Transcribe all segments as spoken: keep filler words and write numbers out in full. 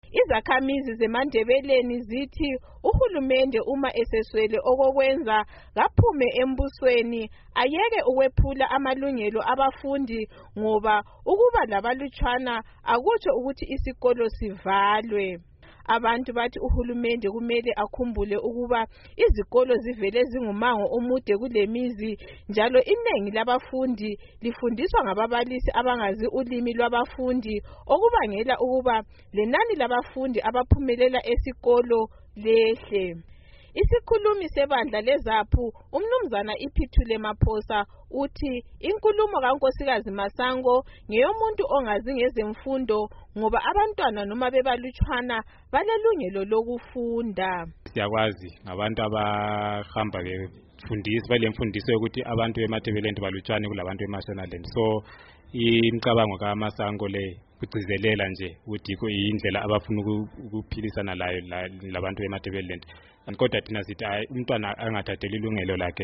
Izakhamizi zeMandebeleni zithi uhulumende uma eseswele okokwenza kaphume embusweni ayeke ukwephula amalungelo abafundi ngoba ukuba labalutshwana akutsho ukuthi isikolo sivalwe. Abantu bathi uhulumende kumele akhumbule ukuba izikolo zivele zingumango omude kulemizi njalo inengi labafundi lifundiswa ngababalisi abangazi ulimi lwabafundi okubangela ukuba lenani labafundi abaphumelela esikolo lehle. Isikhulumi sebandla leZAPHU umnumzana Iphithule Maphosa uthi inkulumo kaNkosikazi Masango ngeyomuntu ongazi ngezemfundo ngoba abantwana noma bebalutshwana balelungelo lokufunda. Siyakwazi ngabantu abahamba befundisa balemfundiso ukuthi abantu beMatabeleland balutshwane kulabantu beMashonaland. So imicabango kaMasango le kugcizelela nje ukuthi kuyindlela abafuna ukuphilisana layo labantu beMatabeleland. Kodwa thina sithi umntwana angathatheli ilungelo lakhe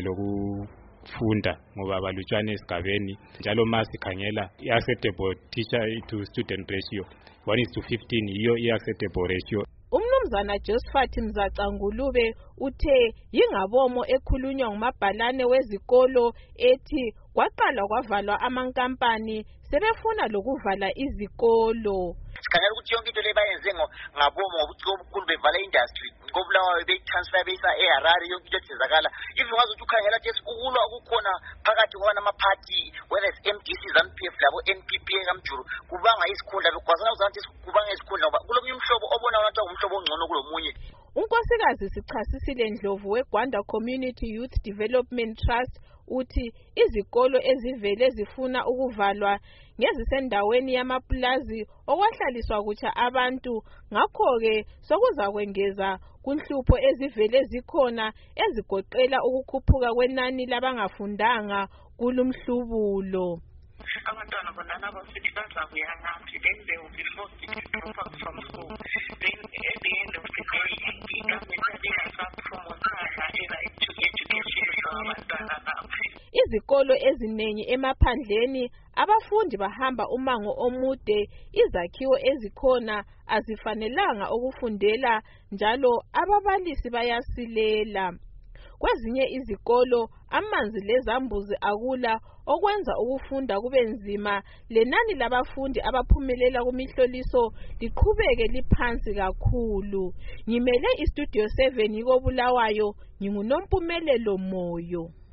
lokufunda ngoba balutshwane esigabeni njalo masikhangela i-acceptable teacher to student ratio one is to fifteen yiyo i-acceptable ratio. Umnumzana Josephat Mzacangulube uthe yingabomo ekhulunywa ngumabhalane wezikolo ethi kwaqala kwavalwa amankampani sebefuna lokuvala izikolo. Sikhangela ukuthi yonke into le bayenze ngabomo ngobukhulu bevala industry ngobulawayo beyitransfer beyisa eHarare yonke into ethezakala. If ungazi ukuthi ukhangela ukuthi ukulwa okukhona phakathi kwabantu ama-party whether it's M D C, ZANU P F labo N P P kaMjuru kubanga isikhundla bekwazana ukuthi kubanga isikhundla ngoba kulomnye umhlobo obona ukuthi umhlobo ongcono kulomunye. Unkosikazi Sichasisile Ndlovu weGwanda Community Youth Development Trust uthi izikolo ezivele zifuna ukuvalwa ngezisendaweni yamapulazi okwahlaliswa kutsha abantu ngakho-ke sokuzakwengeza kunhlupho ezivele zikhona ezigoqela ukukhuphuka kwenani labangafundanga kulumhlubulo. Abantwana bona nabo sithi bazabuya ngaphi, then they will be forced to drop out from school. Then at the end of the day, the government iyasapromotana i-right to education abantwana nabo. Izikolo eziningi emaphandleni abafundi bahamba umango omude, izakhiwo ezikhona azifanelanga ukufundela njalo ababalisi bayasilela. Kwezinye izikolo amanzi lezambuzi akula okwenza ukufunda kube nzima, lenani labafundi abaphumelela kumihloliso liqhubeke liphansi kakhulu. Ngimele iStudio seven yiko Bulawayo, nginguNompumelelo Moyo.